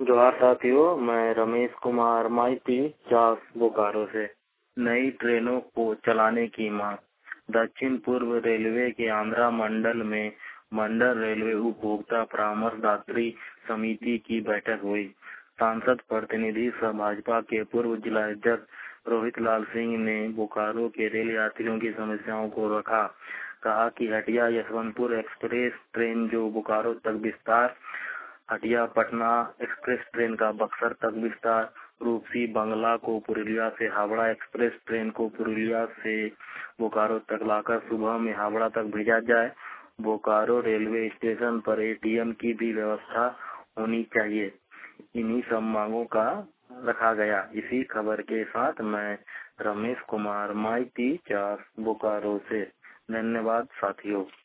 जोहार साथियों, मैं रमेश कुमार माइती चास बोकारो से। नई ट्रेनों को चलाने की मांग। दक्षिण पूर्व रेलवे के आंध्रा मंडल में मंडल रेलवे उपभोक्ता परामर्शदात्री समिति की बैठक हुई। सांसद प्रतिनिधि सह भाजपा के पूर्व जिलाध्यक्ष रोहित लाल सिंह ने बोकारो के रेल यात्रियों की समस्याओं को रखा। कहा कि हटिया यशवंतपुर एक्सप्रेस ट्रेन जो बोकारो तक विस्तार, हटिया पटना एक्सप्रेस ट्रेन का बक्सर तक विस्तार, रूपसी बंगला को पुरुलिया से हावड़ा एक्सप्रेस ट्रेन को पुरुलिया से बोकारो तक लाकर सुबह में हावड़ा तक भेजा जाए। बोकारो रेलवे स्टेशन पर एटीएम की भी व्यवस्था होनी चाहिए। इन्हीं सब मांगों का रखा गया। इसी खबर के साथ मैं रमेश कुमार माइती चास बोकारो से। धन्यवाद साथियों।